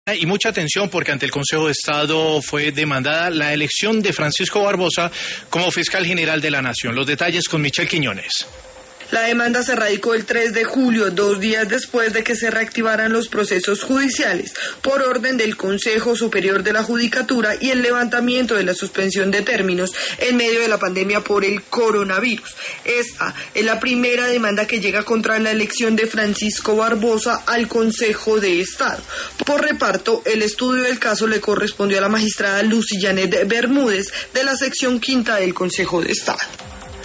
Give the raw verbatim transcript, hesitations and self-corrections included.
Y mucha atención porque ante el Consejo de Estado fue demandada la elección de Francisco Barbosa como fiscal general de la Nación. Los detalles con Michelle Quiñones. La demanda se radicó el tres de julio, dos días después de que se reactivaran los procesos judiciales, por orden del Consejo Superior de la Judicatura y el levantamiento de la suspensión de términos en medio de la pandemia por el coronavirus. Esta es la primera demanda que llega contra la elección de Francisco Barbosa al Consejo de Estado. Por reparto, el estudio del caso le correspondió a la magistrada Lucy Janet Bermúdez de la sección quinta del Consejo de Estado.